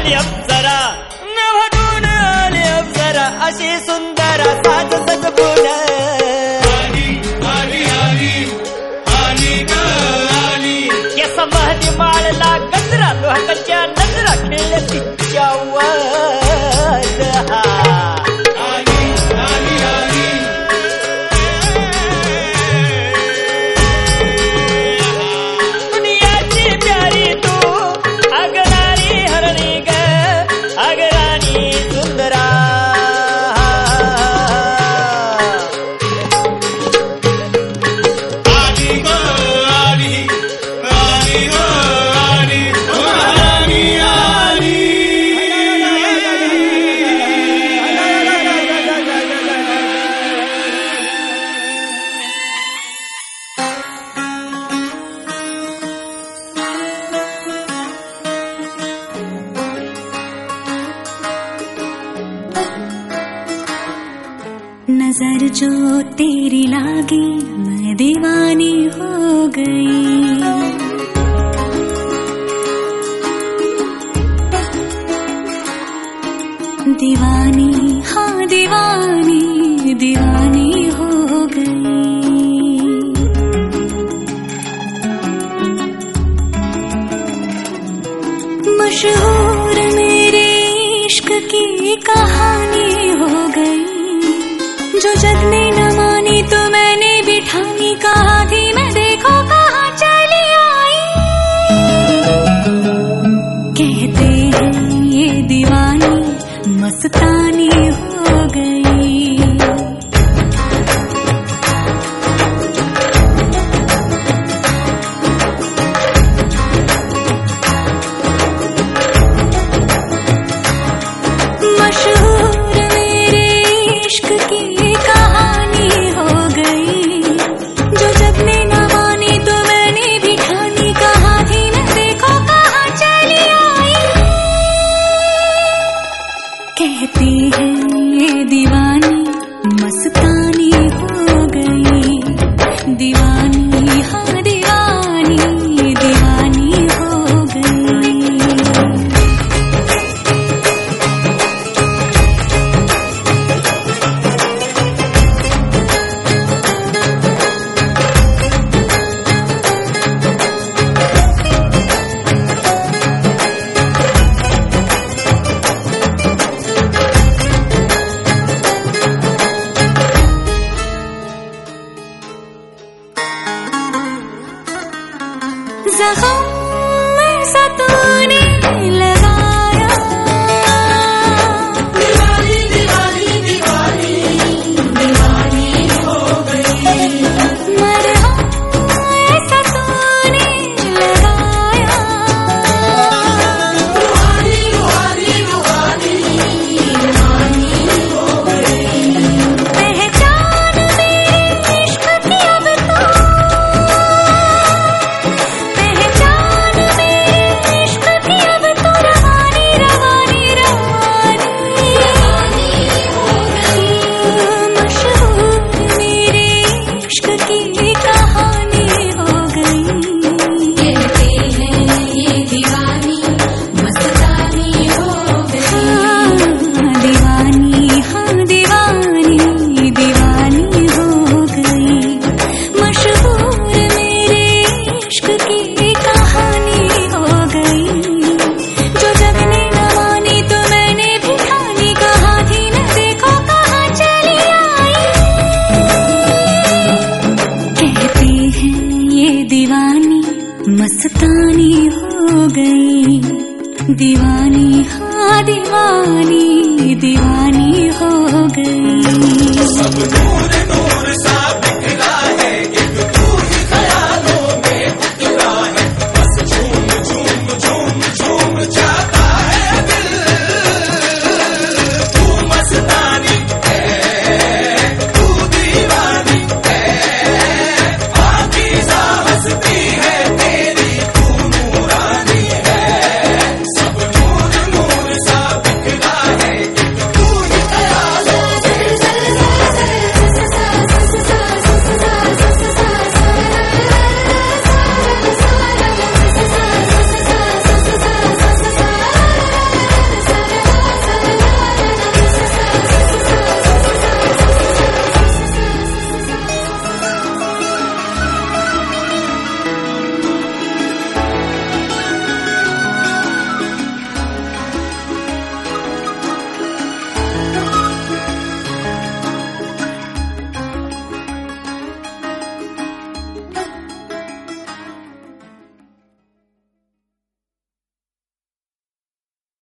आली अप्सरा, नभटून आली अप्सरा, अशी सुंदर साज सजबून केस महदी माळला गजरा, लोहकाच्या नजरा खेळल्या तिच्यावर नजर जो तेरी लागी मैं दीवानी हो गई, दीवानी हाँ दीवानी दीवानी हो गई। मशहूर मेरे इश्क की कहानी हो गई, जो जग ने न मानी तो मैंने भी ठानी, कहा थी मैं देखो कहाँ चली आई। कहते हैं ये दीवानी मस्तानी हो गई। मशहूर मेरे इश्क